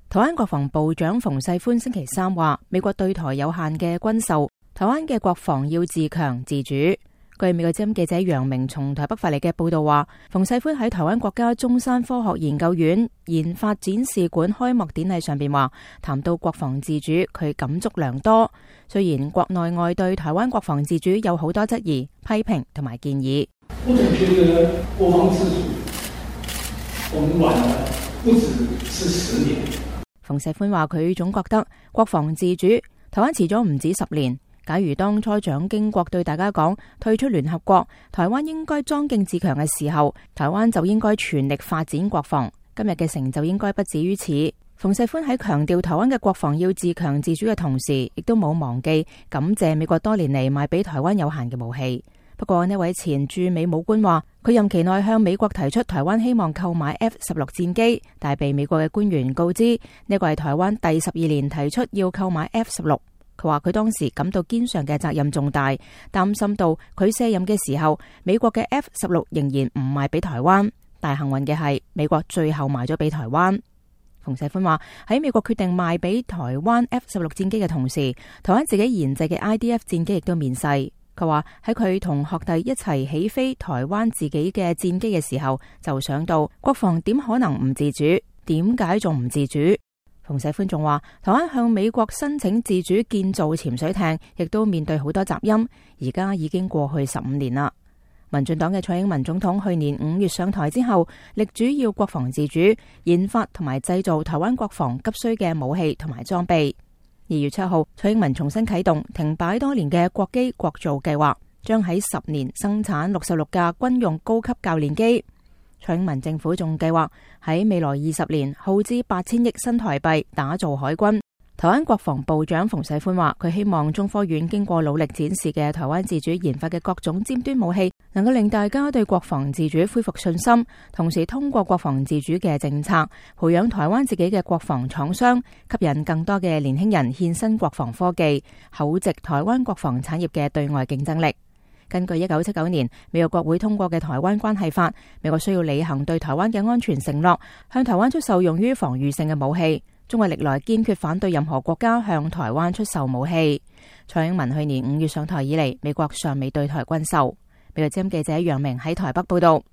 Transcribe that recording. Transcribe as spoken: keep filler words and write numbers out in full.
台灣國防部長馮世寬星期三話，美國對台有限嘅軍售，台灣嘅國防要自強自主。據美國之音記者楊明從台北發嚟嘅報道話，馮世寬喺台灣國家中山科學研究院研發展示館開幕典禮上邊話，談到國防自主，佢感觸良多。雖然國內外對台灣國防自主有好多質疑、批評同埋建議。 我總覺得國防自主，我們晚了不止是十年。 馮世寬話佢總覺得國防自主，台灣遲咗唔止十年。假如當初蔣經國對大家講退出聯合國，台灣應該莊敬自強嘅時候，台灣就應該全力發展國防。今日嘅成就應該不止於此。馮世寬喺強調台灣嘅國防要自強自主嘅同時，亦都冇忘記感謝美國多年嚟賣俾台灣有限嘅武器。不過呢位前駐美武官話，佢任期內向美國提出台灣希望購買 F 十六戰機，但係被美國嘅官員告知呢個係台灣第十二年提出要購買 F 十六。佢話佢當時感到肩上嘅責任重大，擔心到佢卸任嘅時候，美國嘅 F 十六仍然唔賣俾台灣。但幸運嘅係，美國最後賣咗俾台灣。馮世寬話喺美國決定賣俾台灣 F 十六戰機嘅同時，台灣自己研製嘅 I D F 戰機亦都面世。佢話喺佢同學弟一齊起飛台灣自己嘅戰機嘅時候，就想到國防點可能唔自主？點解仲唔自主？馮世寬仲話，台灣向美國申請自主建造潛水艇，亦都面對好多雜音。而家已經過去十五年啦。民進黨嘅蔡英文總統去年五月上台之後，力主要國防自主，研發同埋製造台灣國防急需嘅武器同埋裝備。二月七號，蔡英文重新啟動停擺多年嘅國機國造計劃，將喺十年生產六十六架軍用高級教練機。蔡英文政府仲計劃喺未來二十年耗資八千億新台幣打造海軍。台灣國防部長馮世寬話，佢希望中科院經過努力展示嘅台灣自主研發嘅各種尖端武器，能夠令大家對國防自主恢復信心，同時通過國防自主嘅政策，培養台灣自己嘅國防廠商，吸引更多嘅年輕人獻身國防科技，厚植台灣國防產業嘅對外競爭力。根據一九七九年美國國會通過嘅台灣關係法，美國需要履行對台灣嘅安全承諾，向台灣出售用於防禦性嘅武器。中國歷來堅決反對任何國家向台灣出售武器。蔡英文去年五月上台以嚟，美國尚未對台軍售。美國之音記者楊明喺台北報道。